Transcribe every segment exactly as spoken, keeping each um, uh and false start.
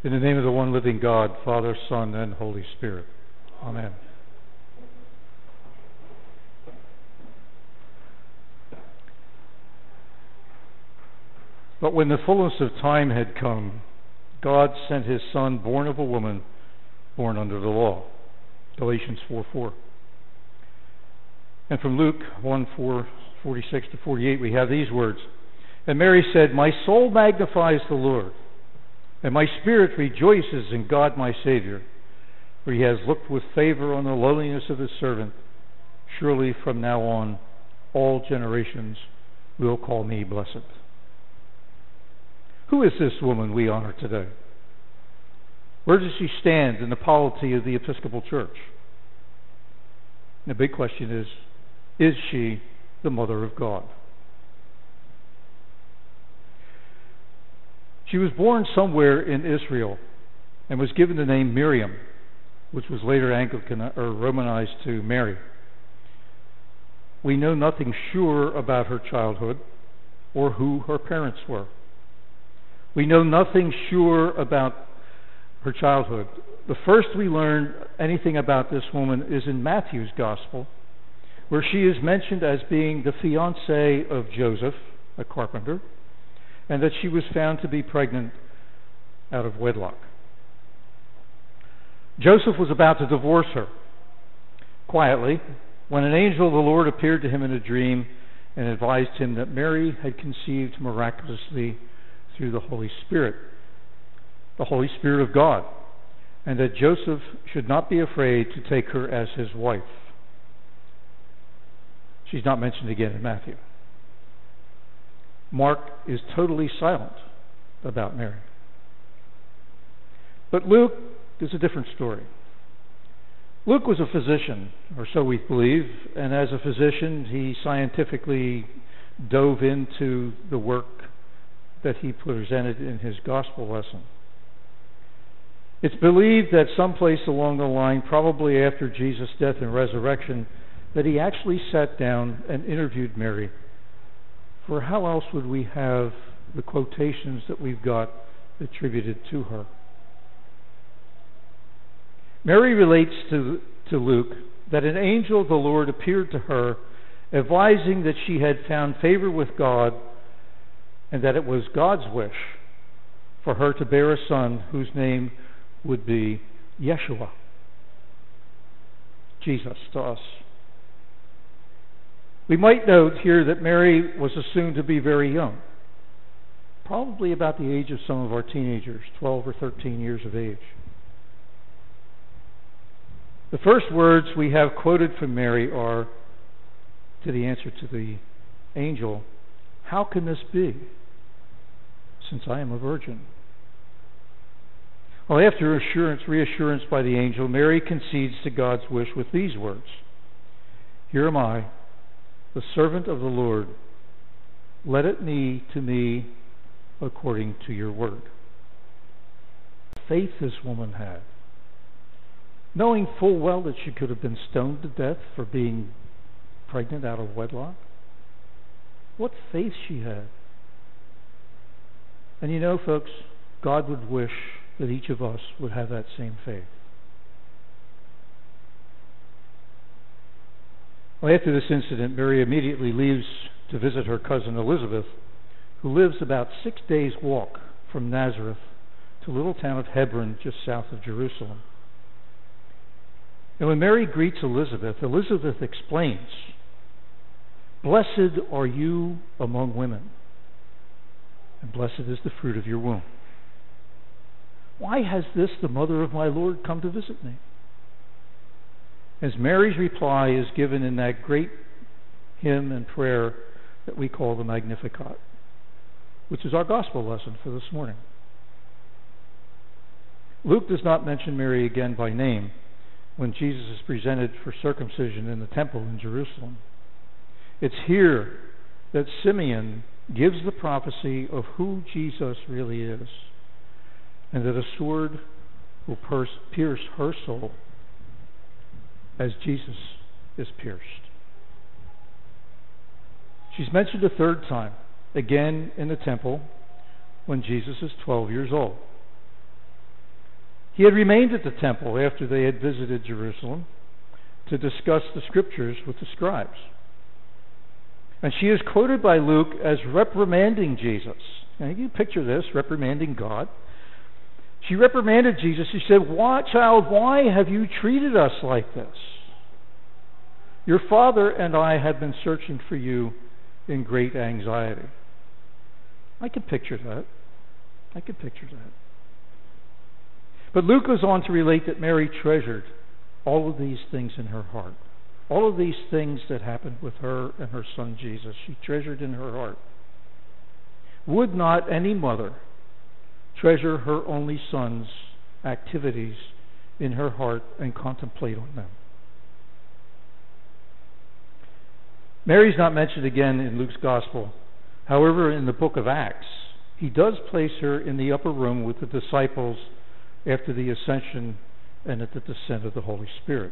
In the name of the one living God, Father, Son, and Holy Spirit. Amen. But when the fullness of time had come, God sent his Son, born of a woman, born under the law. Galatians four four. And from Luke one four, forty-six to forty-eight, we have these words. And Mary said, "My soul magnifies the Lord, and my spirit rejoices in God my Savior, for he has looked with favor on the lowliness of his servant. Surely from now on all generations will call me blessed." Who is this woman we honor today? Where does she stand in the polity of the Episcopal Church? And the big question is, is she the Mother of God? She was born somewhere in Israel and was given the name Miriam, which was later Anglican or Romanized to Mary. We know nothing sure about her childhood or who her parents were. We know nothing sure about her childhood. The first we learn anything about this woman is in Matthew's Gospel, where she is mentioned as being the fiancée of Joseph, a carpenter, and that she was found to be pregnant out of wedlock. Joseph was about to divorce her quietly when an angel of the Lord appeared to him in a dream and advised him that Mary had conceived miraculously through the Holy Spirit, the Holy Spirit of God, and that Joseph should not be afraid to take her as his wife. She's not mentioned again in Matthew. Mark is totally silent about Mary. But Luke is a different story. Luke was a physician, or so we believe, and as a physician, he scientifically dove into the work that he presented in his gospel lesson. It's believed that someplace along the line, probably after Jesus' death and resurrection, that he actually sat down and interviewed Mary. For how else would we have the quotations that we've got attributed to her? Mary relates to, to Luke that an angel of the Lord appeared to her, advising that she had found favor with God and that it was God's wish for her to bear a son whose name would be Yeshua, Jesus to us. We might note here that Mary was assumed to be very young, probably about the age of some of our teenagers, twelve or thirteen years of age. The first words we have quoted from Mary are, to the answer to the angel, "How can this be, since I am a virgin?" Well, after assurance, reassurance by the angel, Mary concedes to God's wish with these words, "Here am I, the servant of the Lord. Let it be to me according to your word." Faith this woman had, knowing full well that she could have been stoned to death for being pregnant out of wedlock. What faith she had. And you know, folks, God would wish that each of us would have that same faith. Well, after this incident, Mary immediately leaves to visit her cousin Elizabeth, who lives about six days' walk from Nazareth to the little town of Hebron, just south of Jerusalem. And when Mary greets Elizabeth, Elizabeth explains, "Blessed are you among women, and blessed is the fruit of your womb. Why has this, the mother of my Lord, come to visit me?" As Mary's reply is given in that great hymn and prayer that we call the Magnificat, which is our gospel lesson for this morning. Luke does not mention Mary again by name when Jesus is presented for circumcision in the temple in Jerusalem. It's here that Simeon gives the prophecy of who Jesus really is, and that a sword will pierce her soul as Jesus is pierced. She's mentioned a third time, again in the temple, when Jesus is twelve years old. He had remained at the temple after they had visited Jerusalem to discuss the scriptures with the scribes. And she is quoted by Luke as reprimanding Jesus. Now you picture this, reprimanding God. She reprimanded Jesus. She said, "Why, child, why have you treated us like this? Your father and I have been searching for you in great anxiety." I can picture that. I can picture that. But Luke goes on to relate that Mary treasured all of these things in her heart. All of these things that happened with her and her son Jesus, she treasured in her heart. Would not any mother treasure her only son's activities in her heart and contemplate on them? Mary's not mentioned again in Luke's Gospel. However, in the book of Acts, he does place her in the upper room with the disciples after the ascension and at the descent of the Holy Spirit.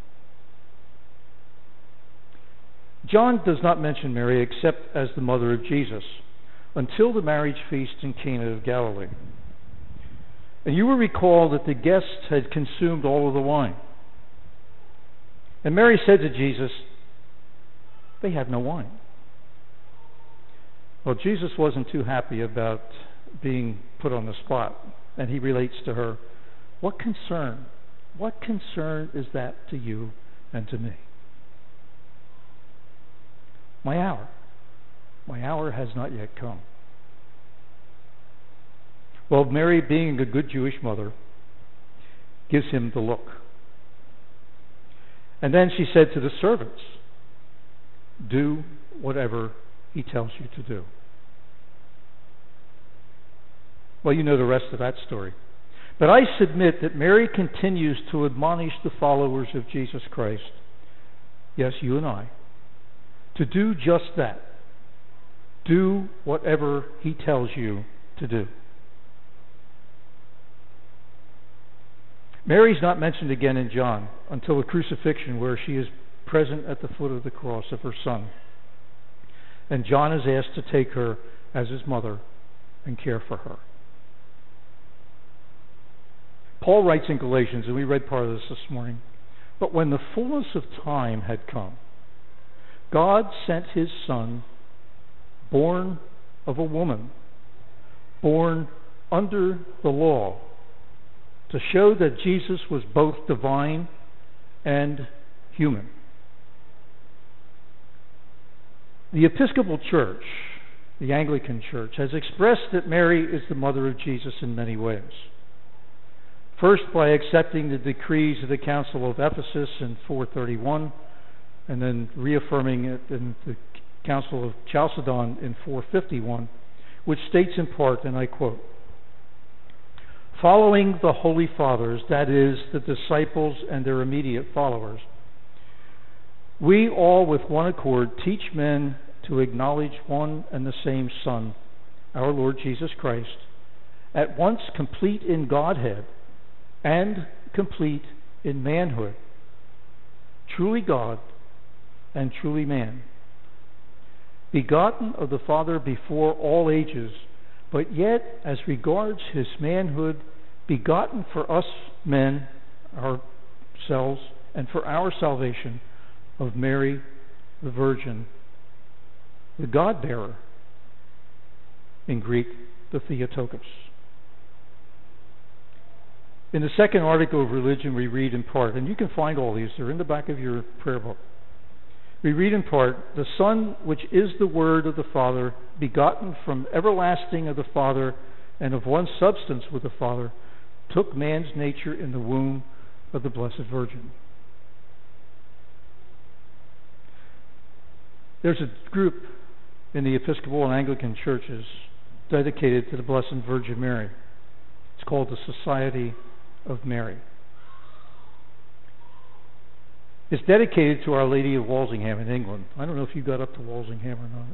John does not mention Mary except as the mother of Jesus until the marriage feast in Cana of Galilee. And you will recall that the guests had consumed all of the wine. And Mary said to Jesus, "They have no wine." Well, Jesus wasn't too happy about being put on the spot, and he relates to her, "What concern, what concern is that to you and to me? My hour, my hour has not yet come." Well, Mary, being a good Jewish mother, gives him the look. And then she said to the servants, "Do whatever he tells you to do." Well, you know the rest of that story. But I submit that Mary continues to admonish the followers of Jesus Christ, yes, you and I, to do just that. Do whatever he tells you to do. Mary's not mentioned again in John until the crucifixion, where she is present at the foot of the cross of her son. And John is asked to take her as his mother and care for her. Paul writes in Galatians, and we read part of this this morning, "But when the fullness of time had come, God sent his Son, born of a woman, born under the law, to show that Jesus was both divine and human." The Episcopal Church, the Anglican Church, has expressed that Mary is the mother of Jesus in many ways. First, by accepting the decrees of the Council of Ephesus in four thirty-one, and then reaffirming it in the Council of Chalcedon in four fifty-one, which states in part, and I quote, "Following the Holy Fathers, that is, the disciples and their immediate followers, we all with one accord teach men to acknowledge one and the same Son, our Lord Jesus Christ, at once complete in Godhead and complete in manhood, truly God and truly man, begotten of the Father before all ages, but yet as regards his manhood, begotten for us men, ourselves, and for our salvation, of Mary the Virgin, the God-bearer, in Greek, the Theotokos." In the second article of religion, we read in part, and you can find all these, they're in the back of your prayer book. We read in part, "The Son, which is the Word of the Father, begotten from everlasting of the Father, and of one substance with the Father, took man's nature in the womb of the Blessed Virgin." There's a group in the Episcopal and Anglican churches dedicated to the Blessed Virgin Mary. It's called the Society of Mary. It's dedicated to Our Lady of Walsingham in England. I don't know if you got up to Walsingham or not.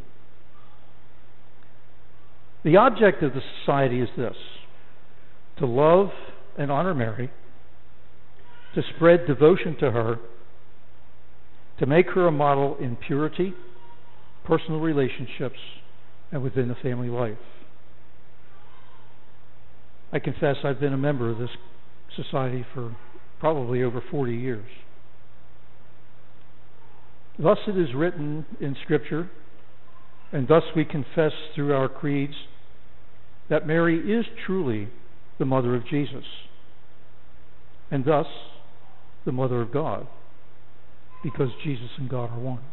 The object of the society is this: to love and honor Mary, to spread devotion to her, to make her a model in purity, personal relationships, and within the family life. I confess I've been a member of this society for probably over forty years. Thus it is written in Scripture, and thus we confess through our creeds, that Mary is truly the mother of Jesus, and thus the mother of God, because Jesus and God are one.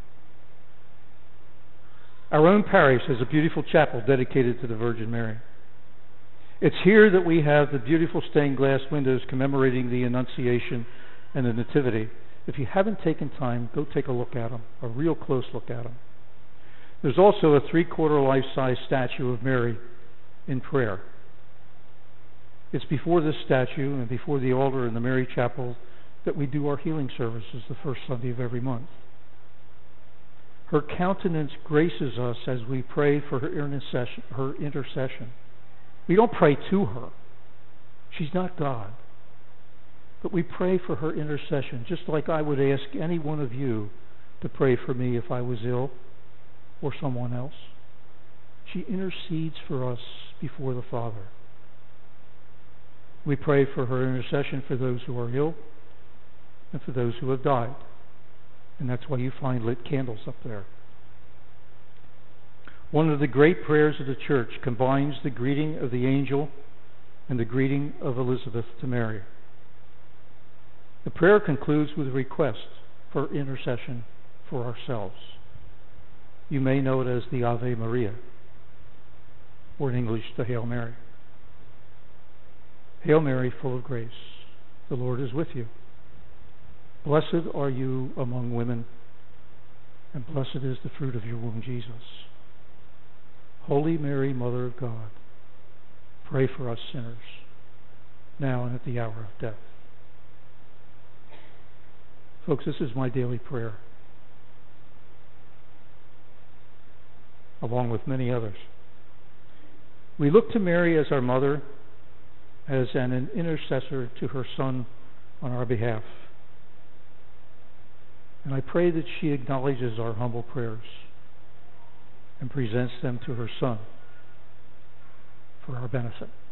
Our own parish has a beautiful chapel dedicated to the Virgin Mary. It's here that we have the beautiful stained glass windows commemorating the Annunciation and the Nativity. If you haven't taken time, go take a look at them, a real close look at them. There's also a three-quarter life-size statue of Mary in prayer. It's before this statue and before the altar in the Mary Chapel that we do our healing services the first Sunday of every month. Her countenance graces us as we pray for her intercession. Her intercession. We don't pray to her. She's not God. But we pray for her intercession, just like I would ask any one of you to pray for me if I was ill or someone else. She intercedes for us before the Father. We pray for her intercession for those who are ill and for those who have died. And that's why you find lit candles up there. One of the great prayers of the Church combines the greeting of the angel and the greeting of Elizabeth to Mary. The prayer concludes with a request for intercession for ourselves. You may know it as the Ave Maria, or in English, the Hail Mary. Hail Mary, full of grace, the Lord is with you. Blessed are you among women, and blessed is the fruit of your womb, Jesus. Holy Mary, Mother of God, pray for us sinners, now and at the hour of death. Folks, this is my daily prayer, along with many others. We look to Mary as our mother, as an intercessor to her Son on our behalf. And I pray that she acknowledges our humble prayers and presents them to her Son for our benefit.